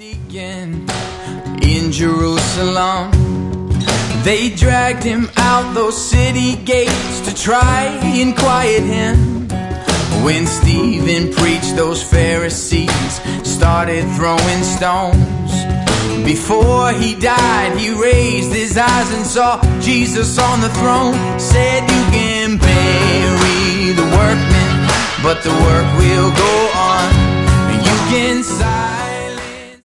deacon in Jerusalem. They dragged him out those city gates to try and quiet him. When Stephen preached, those Pharisees started throwing stones. Before he died, he raised his eyes and saw Jesus on the throne. Said, "You can bury the workmen, but the work will go